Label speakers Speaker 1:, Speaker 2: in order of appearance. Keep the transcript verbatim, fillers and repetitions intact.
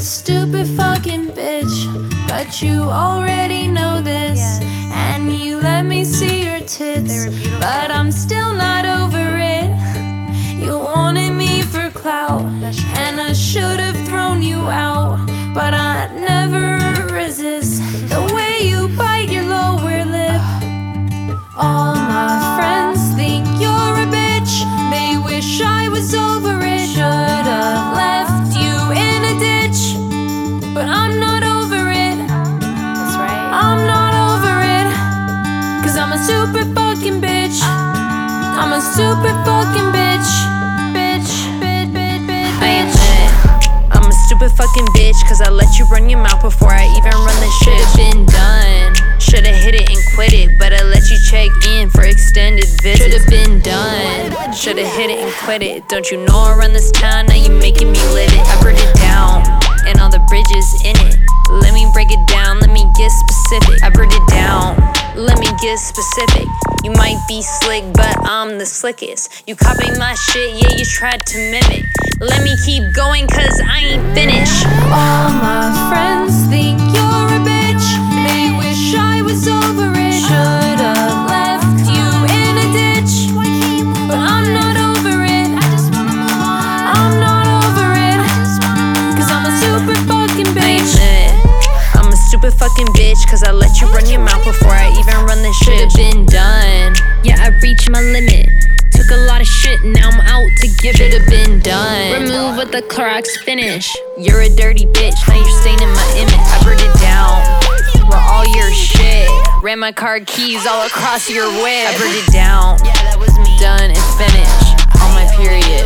Speaker 1: stupid fucking bitch, but you already know this. And you let me see your tits, but I'm still not over it. You wanted me for clout, and I should've thrown you out, but I never resist the way you bite your lower lip. All my friends think you're a bitch, they wish I was over it. Should've left you in a ditch, but I'm not over it.
Speaker 2: That's right.
Speaker 1: I'm not over it, cause I'm a super fucking bitch. I'm a super fucking bitch. Bitch, bitch, bitch, bitch,
Speaker 2: I
Speaker 1: bitch.
Speaker 2: admit, I'm a stupid fucking bitch, cause I let you run your mouth before I even run this shit. Been done. Should've hit it and quit it, but I let you check in for extended visits. Should've been done. Should've hit it and quit it. Don't you know I run this town, now you making me lit it. I burned it down, and all the bridges in it. Let me break it down, let me get specific. I burned it down, let me get specific. You might be slick, but I'm the slickest. You copy my shit, yeah, you tried to mimic. Let me keep going, cause I ain't finished.
Speaker 1: All my friends think you're a bitch, they wish I was over it. Should've left you in a ditch, but I'm not over it. I'm not over it, cause I'm a super fucking bitch.
Speaker 2: I admit, I'm a stupid fucking bitch, cause I let you run your mouth before I even run this shit. Should've been done. Yeah, I reached my limit. Took a lot of shit, now I'm out to give it. Should've been done. Remove what the Clorox finish. You're a dirty bitch, now you're staining my image. I burned it down for all your shit. Ran my car keys all across your whip. I burned it down.
Speaker 1: Yeah, that was me.
Speaker 2: Done and finished on my period.